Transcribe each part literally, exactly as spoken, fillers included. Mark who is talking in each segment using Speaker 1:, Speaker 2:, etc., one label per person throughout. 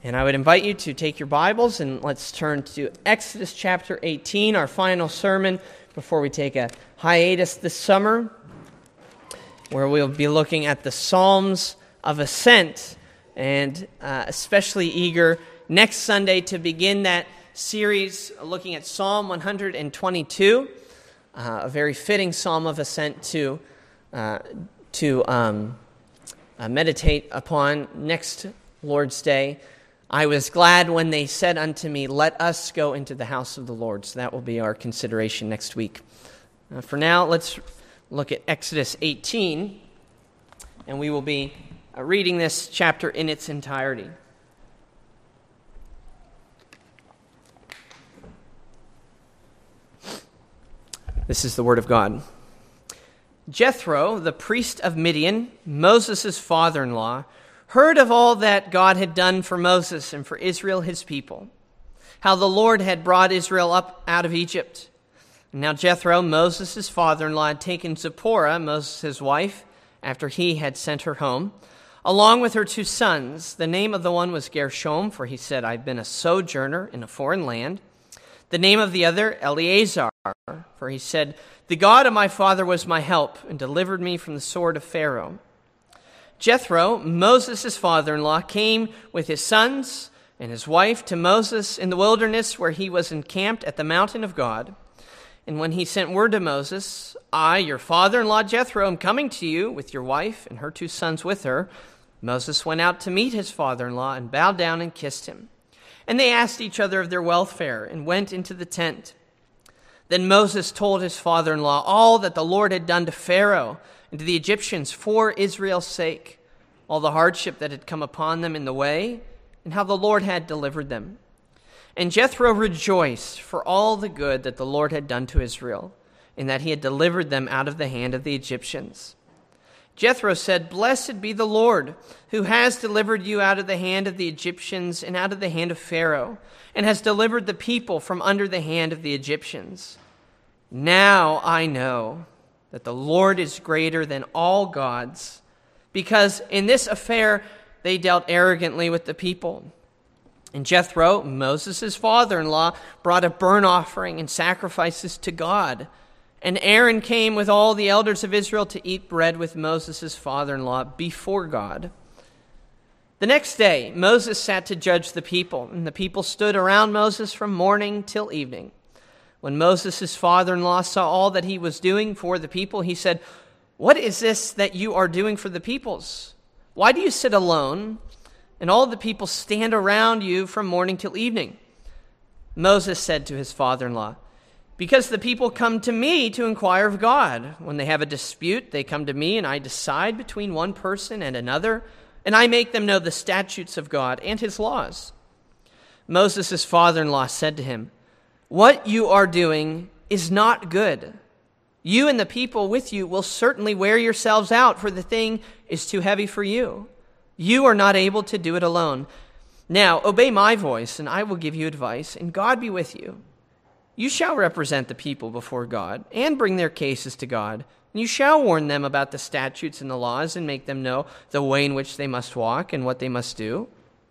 Speaker 1: And I would invite you to take your Bibles and let's turn to Exodus chapter eighteen, our final sermon before we take a hiatus this summer, where we'll be looking at the Psalms of Ascent, and uh, especially eager next Sunday to begin that series looking at Psalm one hundred twenty-two, uh, a very fitting Psalm of Ascent to, uh, to um, uh, meditate upon next Lord's Day. I was glad when they said unto me, let us go into the house of the Lord. So that will be our consideration next week. Uh, for now, let's look at Exodus eighteen, and we will be uh, reading this chapter in its entirety. This is the word of God. Jethro, the priest of Midian, Moses' father-in-law, heard of all that God had done for Moses and for Israel, his people, how the Lord had brought Israel up out of Egypt. And now Jethro, Moses' father-in-law, had taken Zipporah, Moses' wife, after he had sent her home, along with her two sons. The name of the one was Gershom, for he said, I've been a sojourner in a foreign land. The name of the other, Eleazar, for he said, the God of my father was my help and delivered me from the sword of Pharaoh. Jethro, Moses' father-in-law, came with his sons and his wife to Moses in the wilderness where he was encamped at the mountain of God. And when he sent word to Moses, I, your father-in-law Jethro, am coming to you with your wife and her two sons with her, Moses went out to meet his father-in-law and bowed down and kissed him. And they asked each other of their welfare and went into the tent. Then Moses told his father-in-law all that the Lord had done to Pharaoh and to the Egyptians for Israel's sake, all the hardship that had come upon them in the way, and how the Lord had delivered them. And Jethro rejoiced for all the good that the Lord had done to Israel, in that he had delivered them out of the hand of the Egyptians. Jethro said, Blessed be the Lord, who has delivered you out of the hand of the Egyptians and out of the hand of Pharaoh, and has delivered the people from under the hand of the Egyptians. Now I know that the Lord is greater than all gods, because in this affair they dealt arrogantly with the people. And Jethro, Moses' father-in-law, brought a burnt offering and sacrifices to God. And Aaron came with all the elders of Israel to eat bread with Moses' father-in-law before God. The next day, Moses sat to judge the people, and the people stood around Moses from morning till evening. When Moses' father-in-law saw all that he was doing for the people, he said, What is this that you are doing for the peoples? Why do you sit alone, and all the people stand around you from morning till evening? Moses said to his father-in-law, Because the people come to me to inquire of God. When they have a dispute, they come to me, and I decide between one person and another, and I make them know the statutes of God and his laws. Moses' father-in-law said to him, What you are doing is not good. You and the people with you will certainly wear yourselves out, for the thing is too heavy for you. You are not able to do it alone. Now obey my voice, and I will give you advice, and God be with you. You shall represent the people before God, and bring their cases to God. And you shall warn them about the statutes and the laws, and make them know the way in which they must walk and what they must do.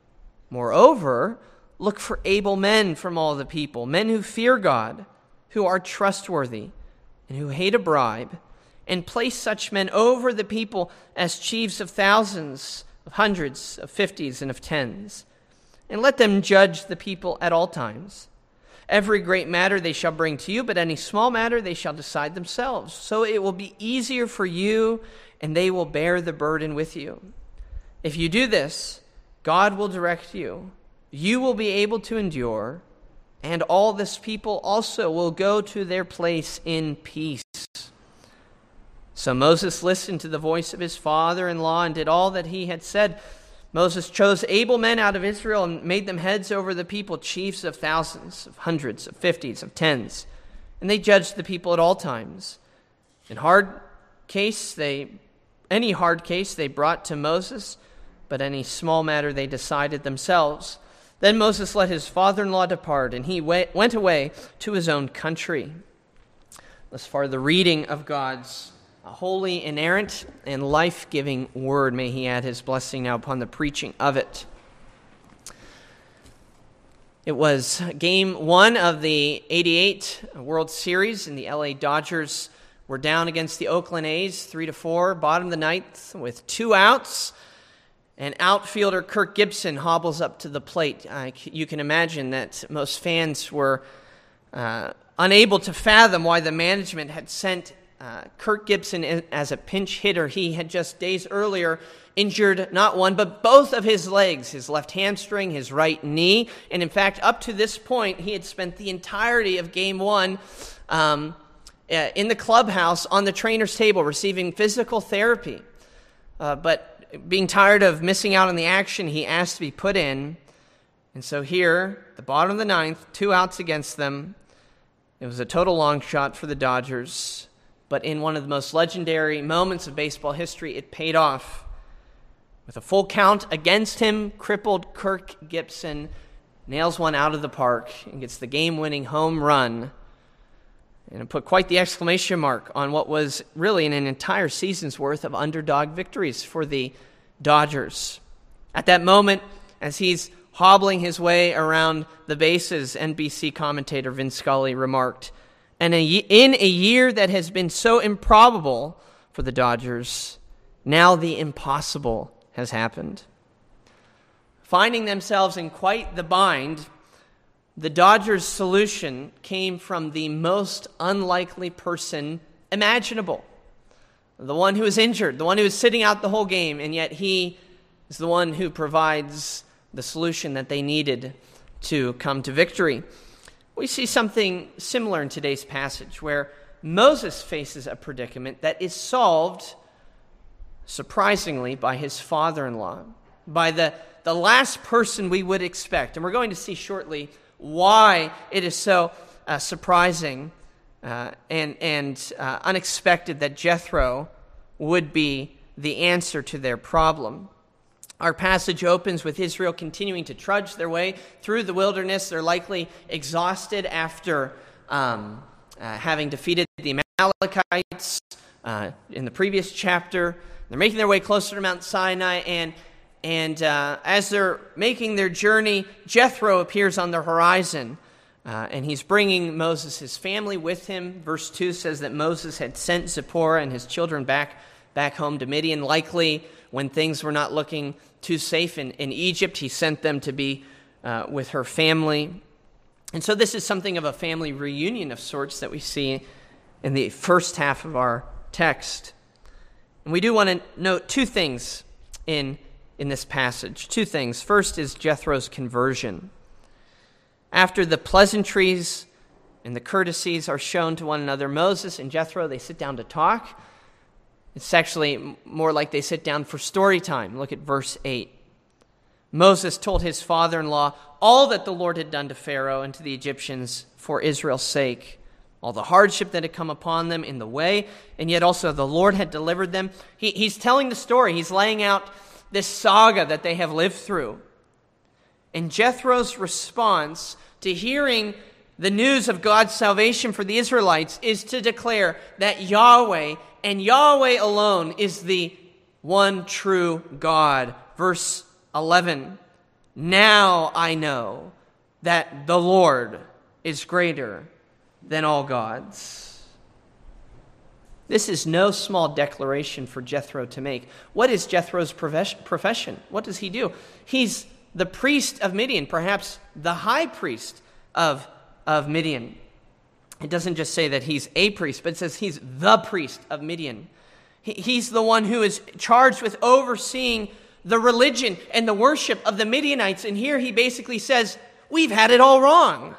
Speaker 1: Moreover, look for able men from all the people, men who fear God, who are trustworthy, and who hate a bribe, and place such men over the people as chiefs of thousands, of hundreds, of fifties, and of tens. And let them judge the people at all times. Every great matter they shall bring to you, but any small matter they shall decide themselves. So it will be easier for you, and they will bear the burden with you. If you do this, God will direct you. You will be able to endure, and all this people also will go to their place in peace. So Moses listened to the voice of his father-in-law and did all that he had said. Moses chose able men out of Israel and made them heads over the people, chiefs of thousands, of hundreds, of fifties, of tens. And they judged the people at all times. In hard case, they, any hard case they brought to Moses, but any small matter they decided themselves. Then Moses let his father-in-law depart, and he went away to his own country. Thus far, the reading of God's holy, inerrant, and life-giving word. May he add his blessing now upon the preaching of it. It was game one of the eighty-eight World Series, and the L A Dodgers were down against the Oakland A's, three to four, bottom of the ninth, with two outs. And outfielder Kirk Gibson hobbles up to the plate. Uh, you can imagine that most fans were uh, unable to fathom why the management had sent uh, Kirk Gibson in as a pinch hitter. He had just days earlier injured not one, but both of his legs, his left hamstring, his right knee. And in fact, up to this point, he had spent the entirety of game one um, uh, in the clubhouse on the trainer's table receiving physical therapy. Uh, but being tired of missing out on the action, he asked to be put in. And so here, the bottom of the ninth, two outs against them. It was a total long shot for the Dodgers. But in one of the most legendary moments of baseball history, it paid off. With a full count against him, crippled Kirk Gibson nails one out of the park and gets the game-winning home run. And it put quite the exclamation mark on what was really an entire season's worth of underdog victories for the Dodgers. At that moment, as he's hobbling his way around the bases, N B C commentator Vin Scully remarked, and in a year that has been so improbable for the Dodgers, now the impossible has happened. Finding themselves in quite the bind, the Dodgers' solution came from the most unlikely person imaginable. The one who is injured, the one who is sitting out the whole game, and yet he is the one who provides the solution that they needed to come to victory. We see something similar in today's passage, where Moses faces a predicament that is solved, surprisingly, by his father-in-law, by the, the last person we would expect. And we're going to see shortly why it is so uh, surprising uh, and, and uh, unexpected that Jethro would be the answer to their problem. Our passage opens with Israel continuing to trudge their way through the wilderness. They're likely exhausted after um, uh, having defeated the Amalekites uh, in the previous chapter. They're making their way closer to Mount Sinai, and and uh, as they're making their journey, Jethro appears on the horizon, uh, and he's bringing Moses' his family with him. Verse two says that Moses had sent Zipporah and his children back back home to Midian. Likely, when things were not looking too safe in, in Egypt, he sent them to be uh, with her family. And so this is something of a family reunion of sorts that we see in the first half of our text. And we do want to note two things in, in this passage. Two things. First is Jethro's conversion. After the pleasantries and the courtesies are shown to one another, Moses and Jethro, they sit down to talk. It's actually more like they sit down for story time. Look at verse eight. Moses told his father-in-law all that the Lord had done to Pharaoh and to the Egyptians for Israel's sake, all the hardship that had come upon them in the way, and yet also the Lord had delivered them. He, he's telling the story. He's laying out this saga that they have lived through. And Jethro's response to hearing the news of God's salvation for the Israelites is to declare that Yahweh and Yahweh alone is the one true God. Verse eleven, now I know that the Lord is greater than all gods. This is no small declaration for Jethro to make. What is Jethro's profession? What does he do? He's the priest of Midian, perhaps the high priest of, of Midian. It doesn't just say that he's a priest, but it says he's the priest of Midian. He, he's the one who is charged with overseeing the religion and the worship of the Midianites. And here he basically says, we've had it all wrong.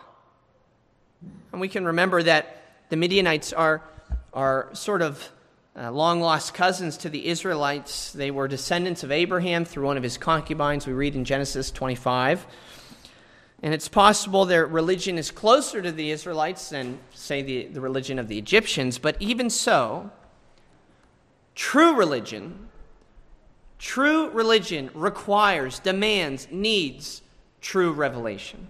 Speaker 1: And we can remember that the Midianites are, are sort of uh, long-lost cousins to the Israelites. They were descendants of Abraham through one of his concubines, we read in Genesis twenty-five. And it's possible their religion is closer to the Israelites than, say, the, the religion of the Egyptians. But even so, true religion, true religion requires, demands, needs true revelation.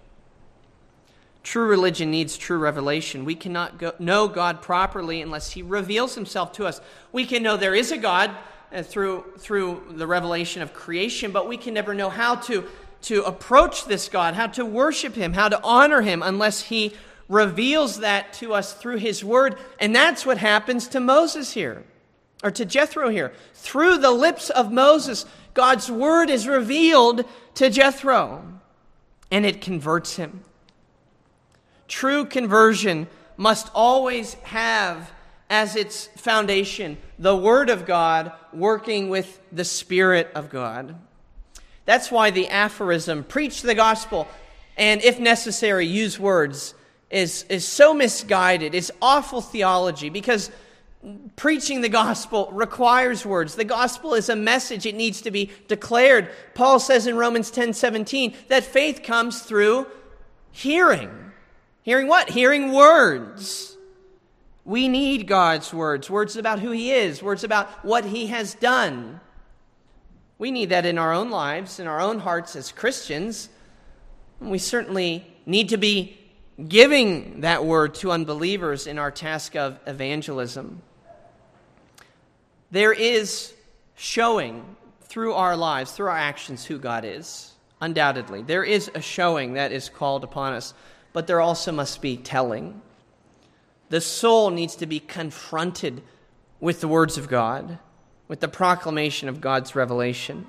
Speaker 1: True religion needs true revelation. We cannot go, know God properly unless he reveals himself to us. We can know there is a God uh, through, through the revelation of creation, but we can never know how to to approach this God, how to worship him, how to honor him, unless he reveals that to us through his word. And that's what happens to Moses here, or to Jethro here. Through the lips of Moses, God's word is revealed to Jethro, and it converts him. True conversion must always have as its foundation the Word of God working with the Spirit of God. That's why the aphorism, preach the gospel, and if necessary, use words, is, is so misguided. It's awful theology, because preaching the gospel requires words. The gospel is a message. It needs to be declared. Paul says in Romans ten seventeen that faith comes through hearing. Hearing what? Hearing words. We need God's words, words about who he is, words about what he has done. We need that in our own lives, in our own hearts as Christians. And we certainly need to be giving that word to unbelievers in our task of evangelism. There is showing through our lives, through our actions, who God is. Undoubtedly. There is a showing that is called upon us, but there also must be telling. The soul needs to be confronted with the words of God, with the proclamation of God's revelation.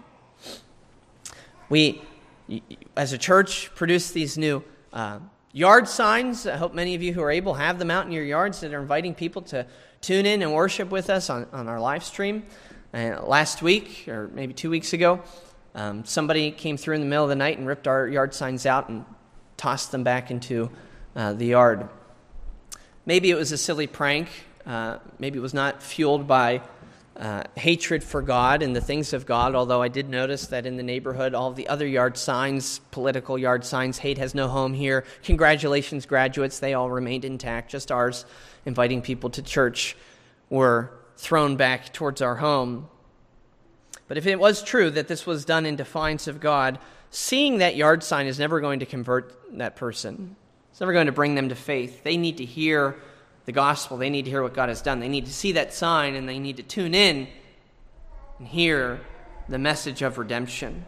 Speaker 1: We, as a church, produce these new uh, yard signs. I hope many of you who are able have them out in your yards that are inviting people to tune in and worship with us on, on our live stream. Uh, last week, or maybe two weeks ago, um, somebody came through in the middle of the night and ripped our yard signs out and tossed them back into uh, the yard. Maybe it was a silly prank. Uh, maybe it was not fueled by uh, hatred for God and the things of God, although I did notice that in the neighborhood, all of the other yard signs, political yard signs, hate has no home here, congratulations graduates, they all remained intact. Just ours, inviting people to church, were thrown back towards our home. But if it was true that this was done in defiance of God, seeing that yard sign is never going to convert that person. It's never going to bring them to faith. They need to hear the gospel. They need to hear what God has done. They need to see that sign, and they need to tune in and hear the message of redemption.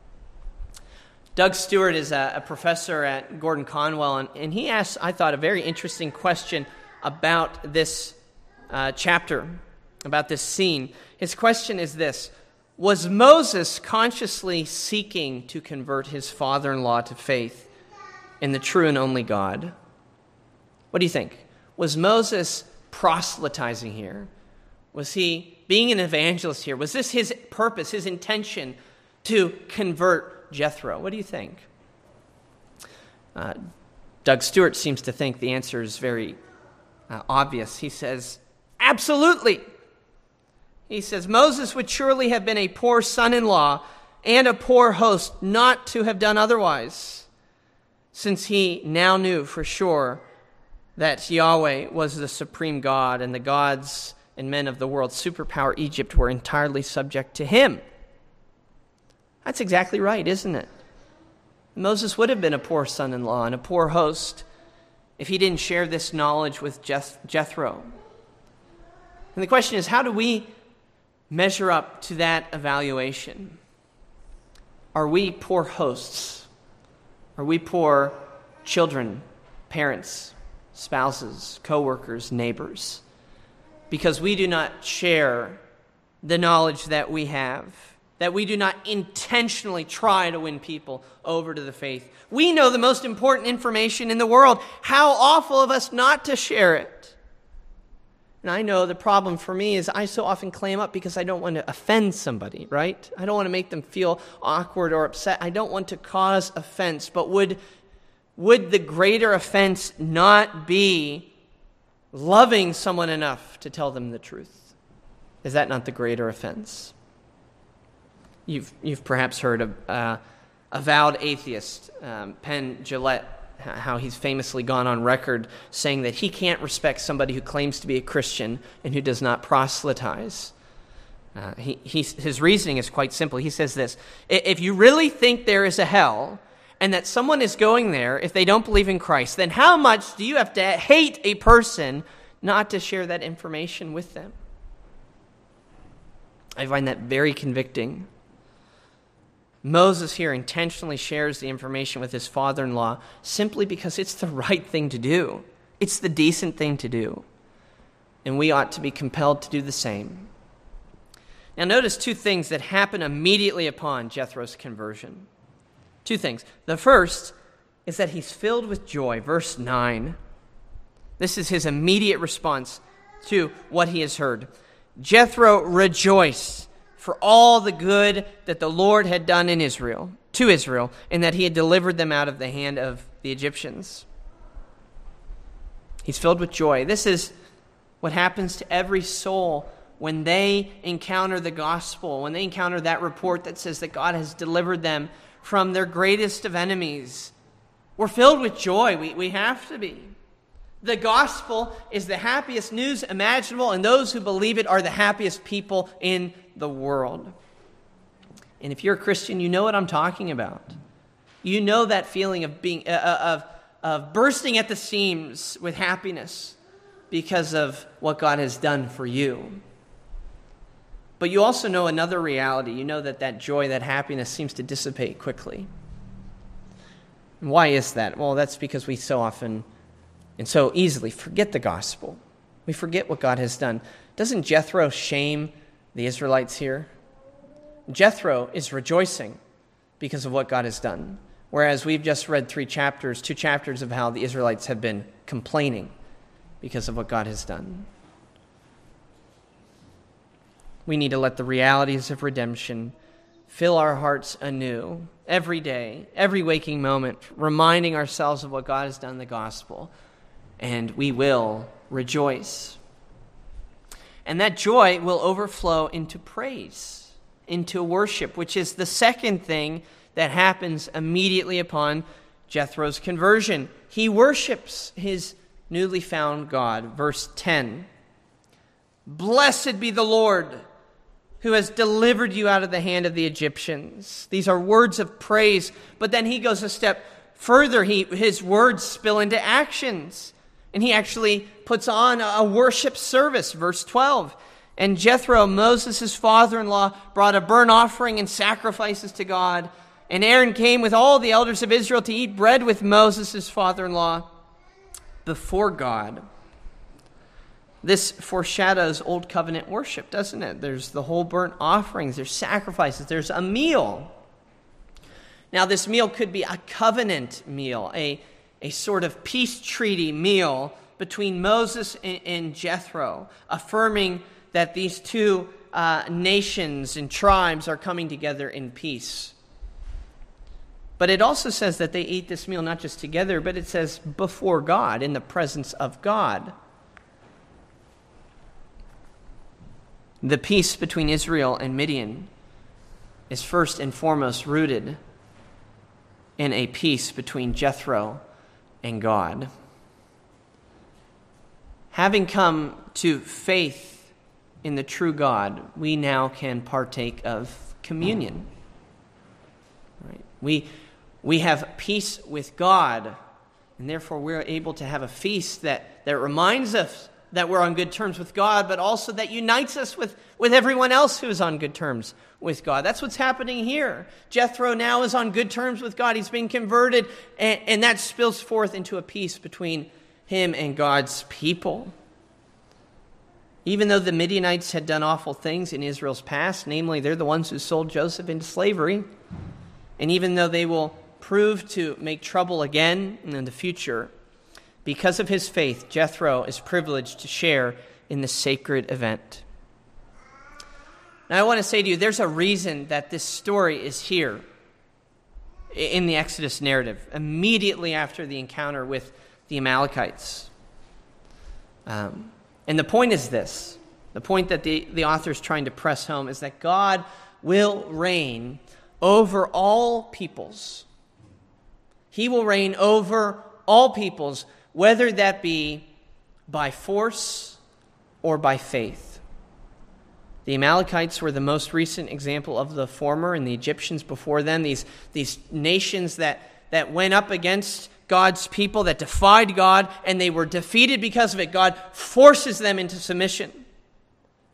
Speaker 1: Doug Stewart is a, a professor at Gordon Conwell, and, and he asked, I thought, a very interesting question about this uh, chapter, about this scene. His question is this: was Moses consciously seeking to convert his father-in-law to faith in the true and only God? What do you think? Was Moses proselytizing here? Was he being an evangelist here? Was this his purpose, his intention to convert Jethro? What do you think? Uh, Doug Stewart seems to think the answer is very uh, obvious. He says, absolutely. He says, Moses would surely have been a poor son-in-law and a poor host not to have done otherwise, since he now knew for sure that Yahweh was the supreme God, and the gods and men of the world, superpower Egypt, were entirely subject to him. That's exactly right, isn't it? Moses would have been a poor son-in-law and a poor host if he didn't share this knowledge with Jeth- Jethro. And the question is, how do we measure up to that evaluation? Are we poor hosts? Are we poor children, parents, spouses, co-workers, neighbors? Because we do not share the knowledge that we have, that we do not intentionally try to win people over to the faith. We know the most important information in the world. How awful of us not to share it. And I know the problem for me is I so often clam up because I don't want to offend somebody, right? I don't want to make them feel awkward or upset. I don't want to cause offense. But would, would the greater offense not be loving someone enough to tell them the truth? Is that not the greater offense? You've, you've perhaps heard of uh, a vowed atheist, um, Penn Jillette, how he's famously gone on record saying that he can't respect somebody who claims to be a Christian and who does not proselytize. Uh, he, he, his reasoning is quite simple. He says this: if you really think there is a hell and that someone is going there if they don't believe in Christ, then how much do you have to hate a person not to share that information with them? I find that very convicting. Moses here intentionally shares the information with his father-in-law simply because it's the right thing to do. It's the decent thing to do. And we ought to be compelled to do the same. Now notice two things that happen immediately upon Jethro's conversion. Two things. The first is that he's filled with joy. Verse nine. This is his immediate response to what he has heard. Jethro rejoiced for all the good that the Lord had done in Israel, to Israel, and that he had delivered them out of the hand of the Egyptians. He's filled with joy. This is what happens to every soul when they encounter the gospel, when they encounter that report that says that God has delivered them from their greatest of enemies. We're filled with joy. We, we have to be. The gospel is the happiest news imaginable, and those who believe it are the happiest people in the world. And if you're a Christian, you know what I'm talking about. You know that feeling of being uh, of of bursting at the seams with happiness because of what God has done for you. But you also know another reality. You know that that joy, that happiness seems to dissipate quickly. And why is that? Well, that's because we so often and so easily forget the gospel. We forget what God has done. Doesn't Jethro shame the Israelites here? Jethro is rejoicing because of what God has done, whereas we've just read three chapters, two chapters of how the Israelites have been complaining because of what God has done. We need to let the realities of redemption fill our hearts anew every day, every waking moment, reminding ourselves of what God has done in the gospel, and we will rejoice. And that joy will overflow into praise, into worship, which is the second thing that happens immediately upon Jethro's conversion. He worships his newly found God. Verse ten. Blessed be the Lord who has delivered you out of the hand of the Egyptians. These are words of praise, but then he goes a step further. He, his words spill into actions. And he actually puts on a worship service, verse twelve. And Jethro, Moses' father-in-law, brought a burnt offering and sacrifices to God. And Aaron came with all the elders of Israel to eat bread with Moses' father-in-law before God. This foreshadows Old Covenant worship, doesn't it? There's the whole burnt offerings, there's sacrifices, there's a meal. Now, this meal could be a covenant meal, a A sort of peace treaty meal between Moses and, and Jethro, affirming that these two uh, nations and tribes are coming together in peace. But it also says that they ate this meal not just together, but it says before God, in the presence of God. The peace between Israel and Midian is first and foremost rooted in a peace between Jethro and God. Having come to faith in the true God, we now can partake of communion. Right? We, we have peace with God, and therefore we're able to have a feast that, that reminds us that we're on good terms with God, but also that unites us with, with everyone else who is on good terms with God. That's what's happening here. Jethro now is on good terms with God. He's been converted, and, and that spills forth into a peace between him and God's people. Even though the Midianites had done awful things in Israel's past, namely they're the ones who sold Joseph into slavery, and even though they will prove to make trouble again in the future, because of his faith, Jethro is privileged to share in this sacred event. Now, I want to say to you, there's a reason that this story is here in the Exodus narrative, immediately after the encounter with the Amalekites. Um, and the point is this. The point that the, the author is trying to press home is that God will reign over all peoples. He will reign over all peoples, whether that be by force or by faith. The Amalekites were the most recent example of the former, and the Egyptians before them, these, these nations that, that went up against God's people, that defied God, and they were defeated because of it. God forces them into submission.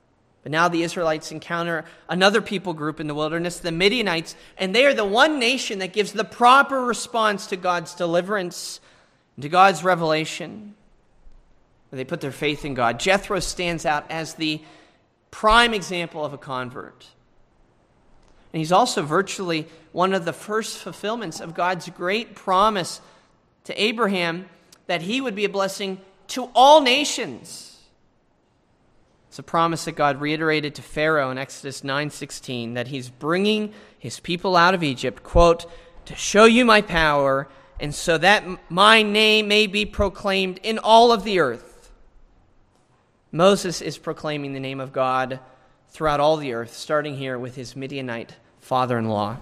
Speaker 1: But now the Israelites encounter another people group in the wilderness, the Midianites, and they are the one nation that gives the proper response to God's deliverance and to God's revelation. They put their faith in God. Jethro stands out as the prime example of a convert. And he's also virtually one of the first fulfillments of God's great promise to Abraham that he would be a blessing to all nations. It's a promise that God reiterated to Pharaoh in Exodus nine sixteen, that he's bringing his people out of Egypt, quote, to show you my power, and so that my name may be proclaimed in all of the earth. Moses is proclaiming the name of God throughout all the earth, starting here with his Midianite father-in-law.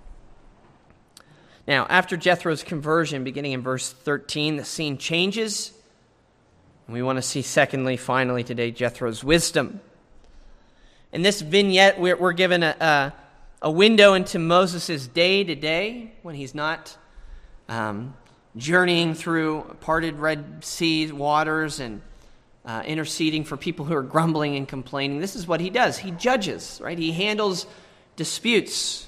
Speaker 1: Now, after Jethro's conversion, beginning in verse thirteen, the scene changes. We want to see, secondly, finally today, Jethro's wisdom. In this vignette, we're, we're given a, a, a window into Moses' day-to-day when he's not um, journeying through parted Red Sea waters and uh, interceding for people who are grumbling and complaining. This is what he does. He judges, right? He handles disputes.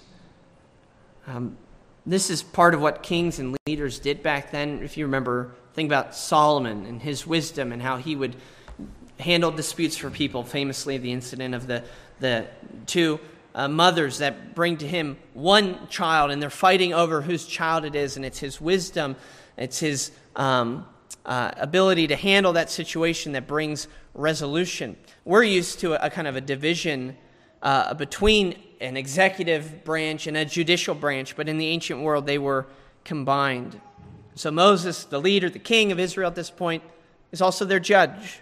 Speaker 1: Um, this is part of what kings and leaders did back then. If you remember, think about Solomon and his wisdom and how he would handle disputes for people. Famously, the incident of the, the two uh, mothers that bring to him one child, and they're fighting over whose child it is, and it's his wisdom, it's his um, uh, ability to handle that situation that brings resolution. We're used to a, a kind of a division uh, between an executive branch and a judicial branch, but in the ancient world they were combined. So Moses, the leader, the king of Israel at this point, is also their judge.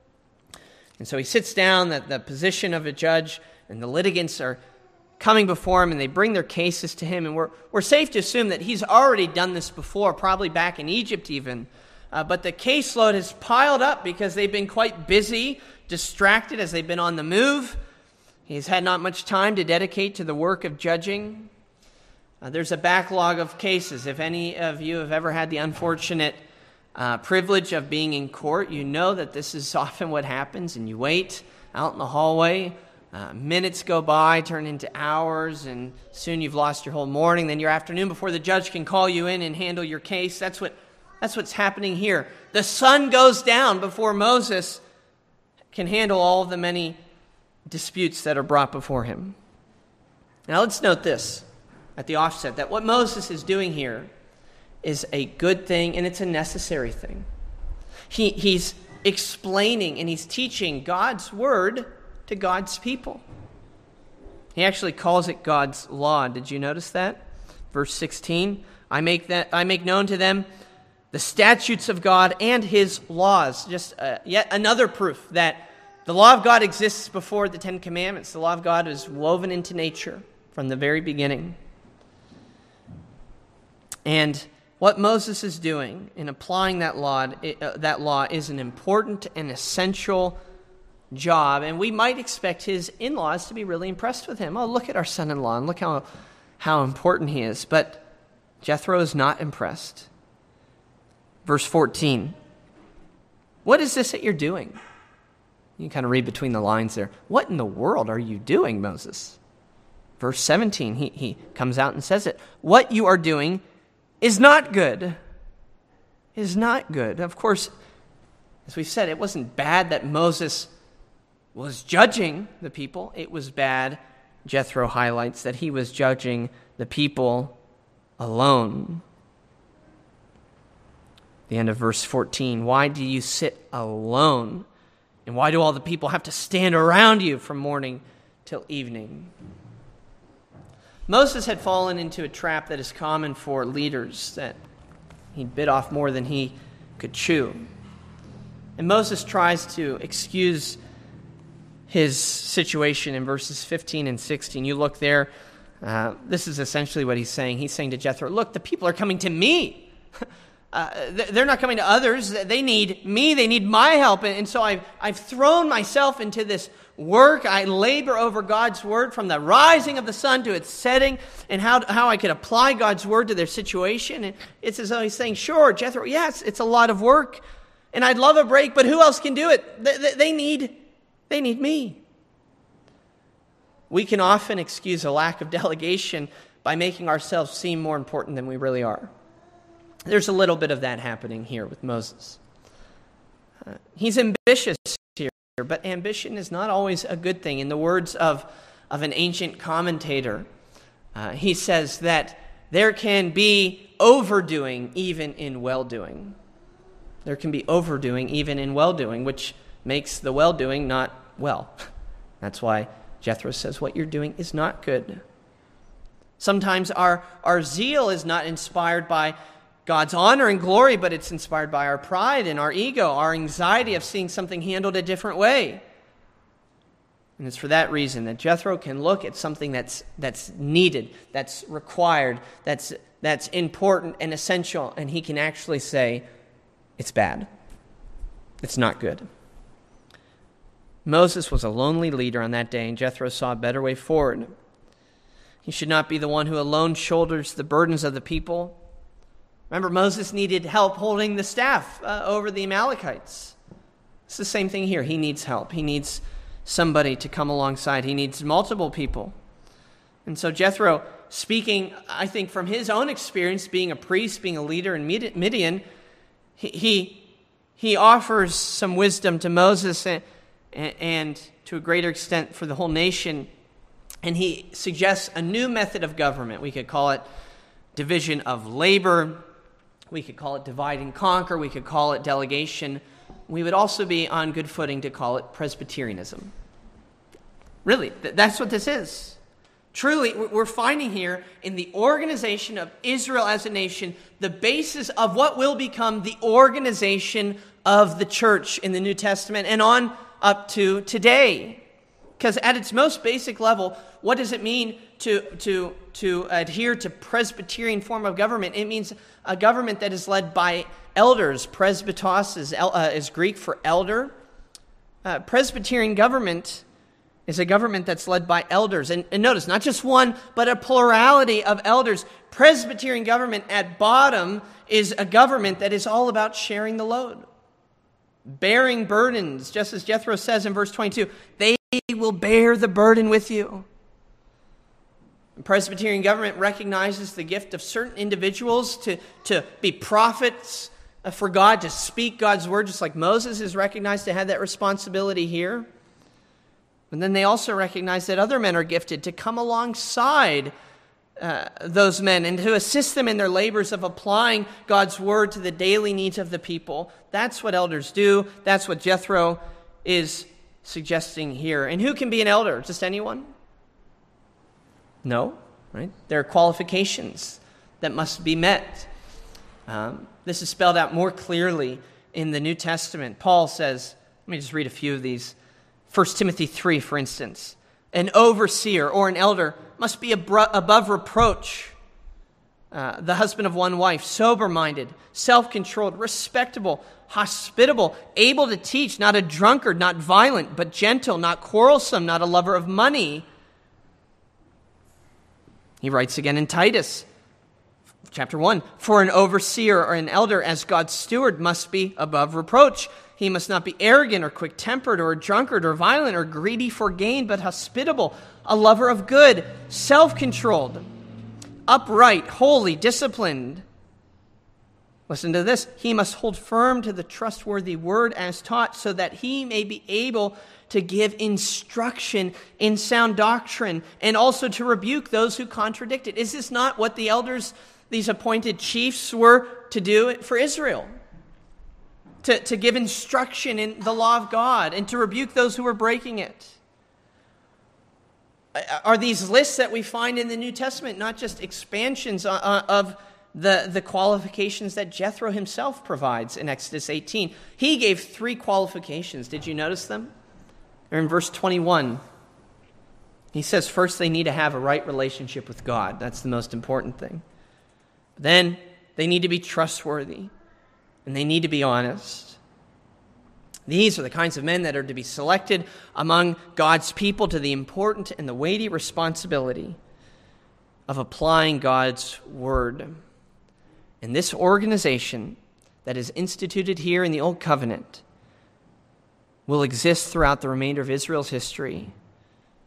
Speaker 1: And so he sits down at the position of a judge, and the litigants are coming before him, and they bring their cases to him. And we're, we're safe to assume that he's already done this before, probably back in Egypt even. Uh, but the caseload has piled up because they've been quite busy, distracted as they've been on the move. He's had not much time to dedicate to the work of judging. Uh, there's a backlog of cases. If any of you have ever had the unfortunate uh, privilege of being in court, you know that this is often what happens, and you wait out in the hallway. Uh, minutes go by, turn into hours, and soon you've lost your whole morning, then your afternoon before the judge can call you in and handle your case. That's what that's what's happening here. The sun goes down before Moses can handle all of the many disputes that are brought before him. Now let's note this at the offset, that what Moses is doing here is a good thing, and it's a necessary thing. He, he's explaining and he's teaching God's word to God's people. He actually calls it God's law. Did you notice that? Verse sixteen, I make that I make known to them the statutes of God and his laws. Just uh, yet another proof that the law of God exists before the Ten Commandments. The law of God is woven into nature from the very beginning. And what Moses is doing in applying that law, uh, that law is an important and essential job. And we might expect his in-laws to be really impressed with him. Oh, look at our son-in-law, and look how, how important he is. But Jethro is not impressed. Verse fourteen, what is this that you're doing? You can kind of read between the lines there. What in the world are you doing, Moses? Verse seventeen, he, he comes out and says it. What you are doing is not good. Is not good. Of course, as we've said, it wasn't bad that Moses was judging the people. It was bad, Jethro highlights, that he was judging the people alone. The end of verse fourteen, why do you sit alone? And why do all the people have to stand around you from morning till evening? Moses had fallen into a trap that is common for leaders, that he bit off more than he could chew. And Moses tries to excuse his situation in verses fifteen and sixteen. You look there, uh, this is essentially what he's saying. He's saying to Jethro, look, the people are coming to me. Uh, they're not coming to others. They need me. They need my help. And so I've, I've thrown myself into this work. I labor over God's word from the rising of the sun to its setting, and how, how I could apply God's word to their situation. And it's as though he's saying, sure, Jethro, yes, it's a lot of work, and I'd love a break, but who else can do it? They, they, they need, they need me. We can often excuse a lack of delegation by making ourselves seem more important than we really are. There's a little bit of that happening here with Moses. Uh, he's ambitious here, but ambition is not always a good thing. In the words of, of an ancient commentator, uh, he says that there can be overdoing even in well-doing. There can be overdoing even in well-doing, which makes the well-doing not well. That's why Jethro says what you're doing is not good. Sometimes our, our zeal is not inspired by God's honor and glory, but it's inspired by our pride and our ego, our anxiety of seeing something handled a different way. And it's for that reason that Jethro can look at something that's that's needed, that's required, that's that's important and essential, and he can actually say, it's bad. It's not good. Moses was a lonely leader on that day, and Jethro saw a better way forward. He should not be the one who alone shoulders the burdens of the people. Remember, Moses needed help holding the staff uh, over the Amalekites. It's the same thing here. He needs help. He needs somebody to come alongside. He needs multiple people. And so Jethro, speaking, I think, from his own experience, being a priest, being a leader in Midian, he he, he offers some wisdom to Moses and, and to a greater extent for the whole nation. And he suggests a new method of government. We could call it division of labor. We could call it divide and conquer. We could call it delegation. We would also be on good footing to call it Presbyterianism. Really, th- that's what this is. Truly, we're finding here in the organization of Israel as a nation the basis of what will become the organization of the church in the New Testament and on up to today. Because at its most basic level, what does it mean to, to, to adhere to Presbyterian form of government? It means a government that is led by elders. Presbytos is, uh, is Greek for elder. Uh, Presbyterian government is a government that's led by elders. And, and notice, not just one, but a plurality of elders. Presbyterian government at bottom is a government that is all about sharing the load. Bearing burdens, just as Jethro says in verse twenty-two, they will bear the burden with you. Presbyterian government recognizes the gift of certain individuals to, to be prophets for God, to speak God's word, just like Moses is recognized to have that responsibility here. And then they also recognize that other men are gifted to come alongside uh, those men and to assist them in their labors of applying God's word to the daily needs of the people. That's what elders do. That's what Jethro is suggesting here. And who can be an elder? Just anyone? No, right? There are qualifications that must be met. Um, this is spelled out more clearly in the New Testament. Paul says, let me just read a few of these. First Timothy three, for instance. An overseer or an elder must be above reproach. Uh, the husband of one wife, sober-minded, self-controlled, respectable, hospitable, able to teach, not a drunkard, not violent, but gentle, not quarrelsome, not a lover of money. He writes again in Titus, chapter one, for an overseer or an elder as God's steward must be above reproach. He must not be arrogant or quick-tempered or a drunkard or violent or greedy for gain, but hospitable, a lover of good, self-controlled, upright, holy, disciplined. Listen to this. He must hold firm to the trustworthy word as taught so that he may be able to give instruction in sound doctrine and also to rebuke those who contradict it. Is this not what the elders, these appointed chiefs, were to do for Israel? To, to give instruction in the law of God and to rebuke those who were breaking it. Are these lists that we find in the New Testament not just expansions of the, the qualifications that Jethro himself provides in Exodus eighteen? He gave three qualifications. Did you notice them? They're in verse twenty-one. He says first they need to have a right relationship with God. That's the most important thing. Then they need to be trustworthy. And they need to be honest. These are the kinds of men that are to be selected among God's people to the important and the weighty responsibility of applying God's word. And this organization that is instituted here in the Old Covenant will exist throughout the remainder of Israel's history.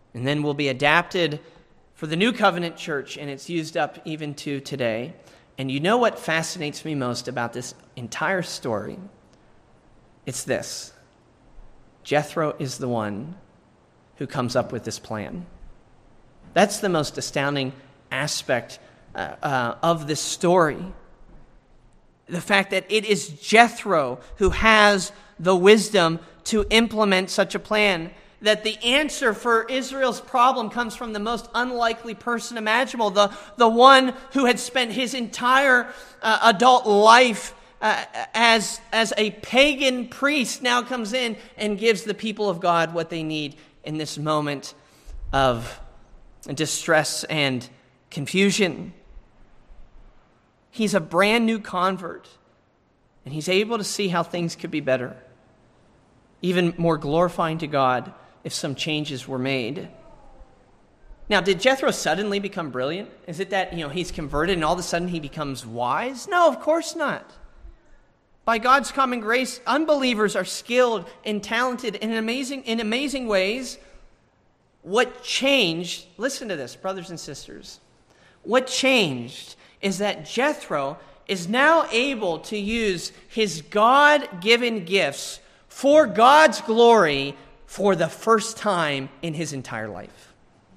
Speaker 1: and then will be adapted for the New Covenant church, and it's used up even to today. And you know what fascinates me most about this entire story? It's this. Jethro is the one who comes up with this plan. That's the most astounding aspect uh, uh, of this story. The fact that it is Jethro who has the wisdom to implement such a plan. That the answer for Israel's problem comes from the most unlikely person imaginable. The, the one who had spent his entire uh, adult life uh, as, as a pagan priest now comes in and gives the people of God what they need in this moment of distress and confusion. He's a brand new convert, and he's able to see how things could be better, even more glorifying to God if some changes were made. Now, did Jethro suddenly become brilliant? Is it that, you know, he's converted and all of a sudden he becomes wise? No, of course not. By God's common grace, unbelievers are skilled and talented in amazing, in amazing ways. What changed, listen to this, brothers and sisters, what changed is that Jethro is now able to use his God-given gifts for God's glory for the first time in his entire life.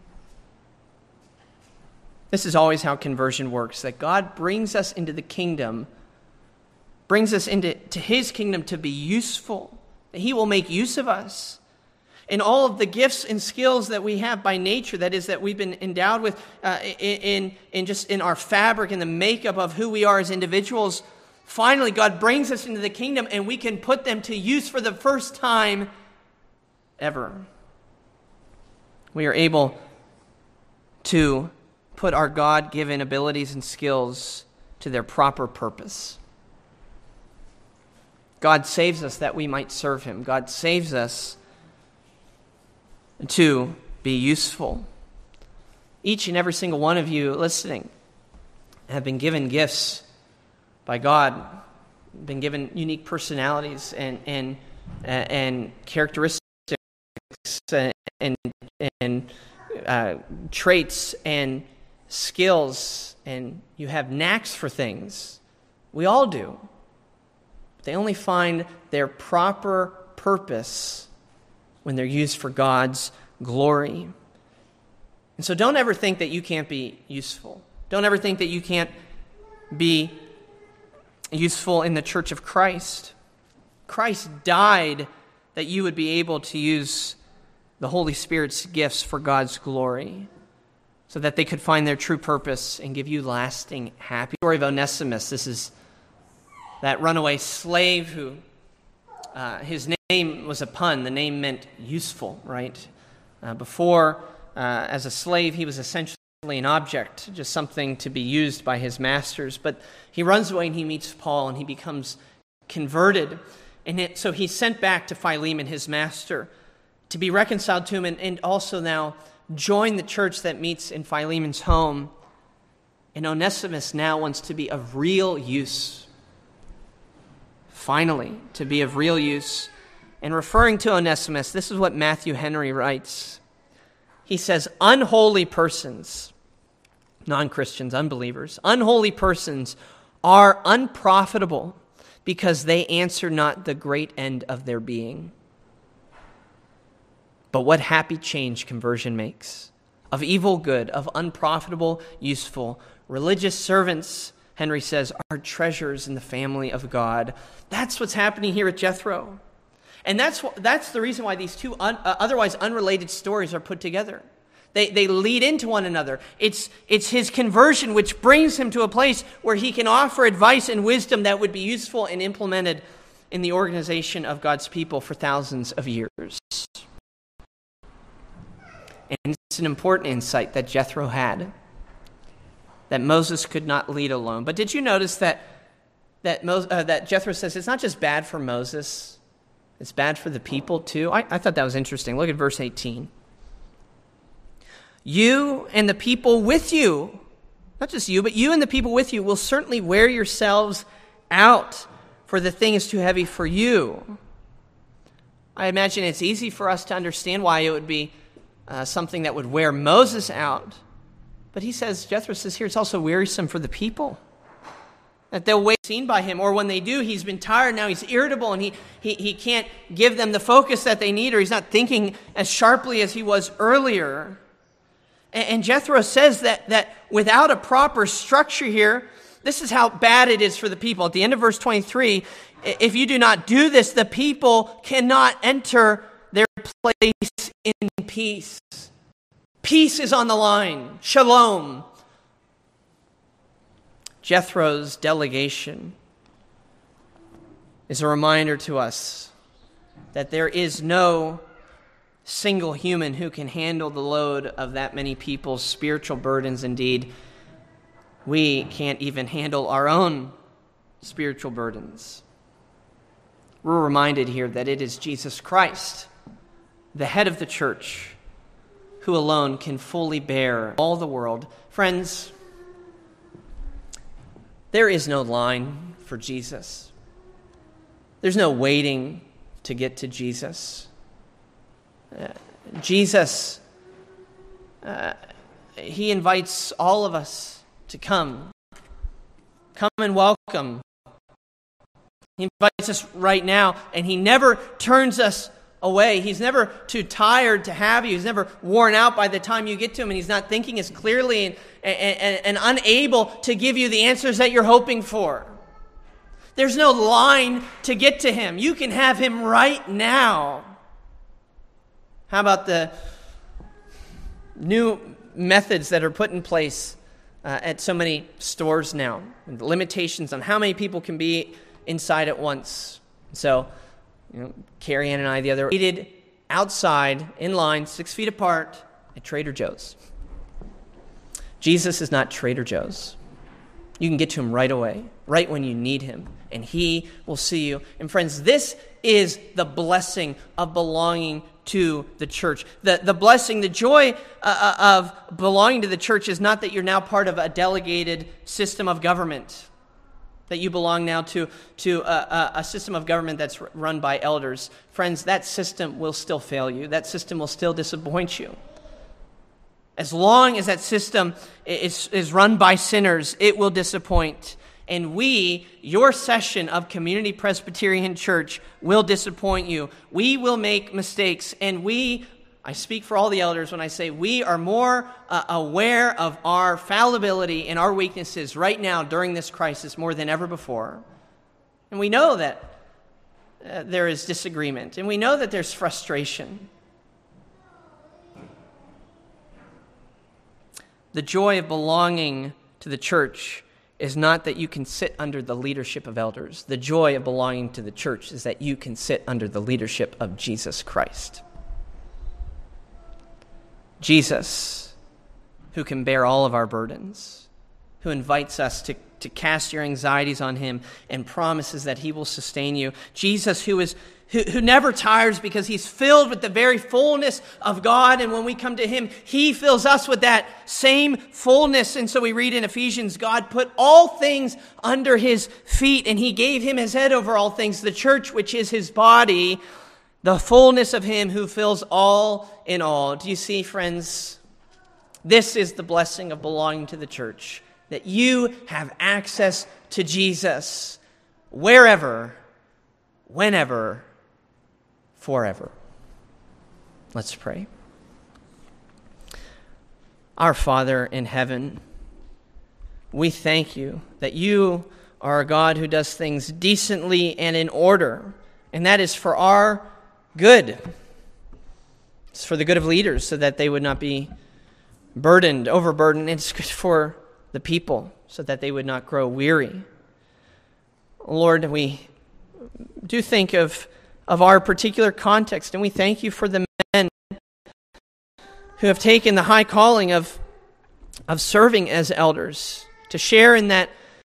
Speaker 1: This is always how conversion works, that God brings us into the kingdom, brings us into to his kingdom to be useful, that he will make use of us. And all of the gifts and skills that we have by nature, that is, that we've been endowed with uh, in, in just in our fabric and the makeup of who we are as individuals, finally God brings us into the kingdom and we can put them to use for the first time ever. We are able to put our God-given abilities and skills to their proper purpose. God saves us that we might serve him. God saves us to be useful. Each and every single one of you listening have been given gifts by God, been given unique personalities and and and characteristics and and, and uh, traits and skills, and you have knacks for things. We all do. They only find their proper purpose when they're used for God's glory. And so don't ever think that you can't be useful. Don't ever think that you can't be useful in the church of Christ. Christ died that you would be able to use the Holy Spirit's gifts for God's glory, so that they could find their true purpose and give you lasting happiness. The story of Onesimus, this is that runaway slave who, uh, his name was a pun. The name meant useful, right? Uh, before, uh, as a slave, he was essentially an object, just something to be used by his masters. But he runs away and he meets Paul and he becomes converted. And it, so he's sent back to Philemon, his master, to be reconciled to him and, and also now join the church that meets in Philemon's home. And Onesimus now wants to be of real use. Finally, to be of real use. And referring to Onesimus, this is what Matthew Henry writes. He says, unholy persons, non-Christians, unbelievers, unholy persons are unprofitable because they answer not the great end of their being. But what happy change conversion makes. Of evil, good, of unprofitable, useful. Religious servants, Henry says, are treasures in the family of God. That's what's happening here at Jethro. And that's that's the reason why these two un, uh, otherwise unrelated stories are put together. They they lead into one another. It's it's his conversion which brings him to a place where he can offer advice and wisdom that would be useful and implemented in the organization of God's people for thousands of years. And it's an important insight that Jethro had, that Moses could not lead alone. But did you notice that that, Mo, uh, that Jethro says it's not just bad for Moses, it's bad for the people too? I, I thought that was interesting. Look at verse eighteen. You and the people with you, not just you, but you and the people with you will certainly wear yourselves out, for the thing is too heavy for you. I imagine it's easy for us to understand why it would be uh, something that would wear Moses out. But he says, Jethro says here, it's also wearisome for the people. That they'll wait seen by him, or when they do, he's been tired, now he's irritable, and he, he, he can't give them the focus that they need, or he's not thinking as sharply as he was earlier. And, and Jethro says that, that without a proper structure here, this is how bad it is for the people. At the end of verse twenty-three, if you do not do this, the people cannot enter their place in peace. Peace is on the line. Shalom. Jethro's delegation is a reminder to us that there is no single human who can handle the load of that many people's spiritual burdens. Indeed, we can't even handle our own spiritual burdens. We're reminded here that it is Jesus Christ, the head of the church, who alone can fully bear all the world. Friends, there is no line for Jesus. There's no waiting to get to Jesus. Uh, Jesus, uh, he invites all of us to come. Come and welcome. He invites us right now, and he never turns us away. He's never too tired to have you. He's never worn out by the time you get to him, and he's not thinking as clearly and, and, and, and unable to give you the answers that you're hoping for. There's no line to get to him. You can have him right now. How about the new methods that are put in place uh, at so many stores now? The limitations on how many people can be inside at once. So, you know, Carrie Ann and I the other waited outside in line, six feet apart at Trader Joe's. Jesus is not Trader Joe's. You can get to him right away, right when you need him, and he will see you. And friends, this is the blessing of belonging to the church. The, the blessing, the joy uh, of belonging to the church is not that you're now part of a delegated system of government, that you belong now to, to a, a system of government that's run by elders. Friends, that system will still fail you. That system will still disappoint you. As long as that system is, is run by sinners, it will disappoint. And we, your session of Community Presbyterian Church, will disappoint you. We will make mistakes, and we, I speak for all the elders when I say we are more uh, aware of our fallibility and our weaknesses right now during this crisis more than ever before. And we know that uh, there is disagreement, and we know that there's frustration. The joy of belonging to the church is not that you can sit under the leadership of elders. The joy of belonging to the church is that you can sit under the leadership of Jesus Christ. Jesus, who can bear all of our burdens, who invites us to, to cast your anxieties on him and promises that he will sustain you. Jesus, who is who, who never tires because he's filled with the very fullness of God, and when we come to him, he fills us with that same fullness. And so we read in Ephesians, God put all things under his feet, and he gave him his head over all things, the church, which is his body, the fullness of him who fills all in all. Do you see, friends? This is the blessing of belonging to the church, that you have access to Jesus wherever, whenever, forever. Let's pray. Our Father in heaven, we thank you that you are a God who does things decently and in order, and that is for our good. It's for the good of leaders so that they would not be burdened, overburdened. It's good for the people so that they would not grow weary. Lord, we do think of, of our particular context, and we thank you for the men who have taken the high calling of, of serving as elders, to share in that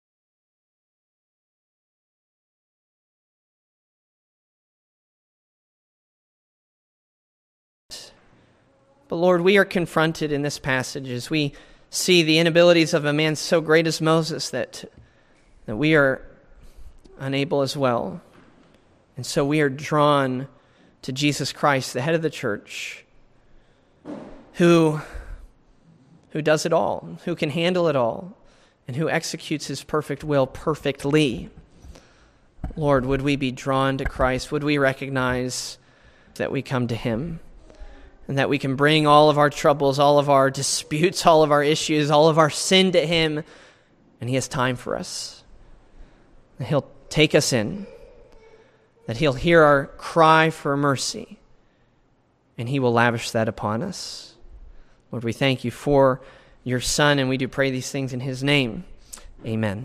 Speaker 1: But Lord, we are confronted in this passage as we see the inabilities of a man so great as Moses that, that we are unable as well. And so we are drawn to Jesus Christ, the head of the church, who, who does it all, who can handle it all, and who executes his perfect will perfectly. Lord, would we be drawn to Christ? Would we recognize that we come to him and that we can bring all of our troubles, all of our disputes, all of our issues, all of our sin to him, and he has time for us. That he'll take us in, that he'll hear our cry for mercy, and he will lavish that upon us. Lord, we thank you for your Son, and we do pray these things in his name. Amen.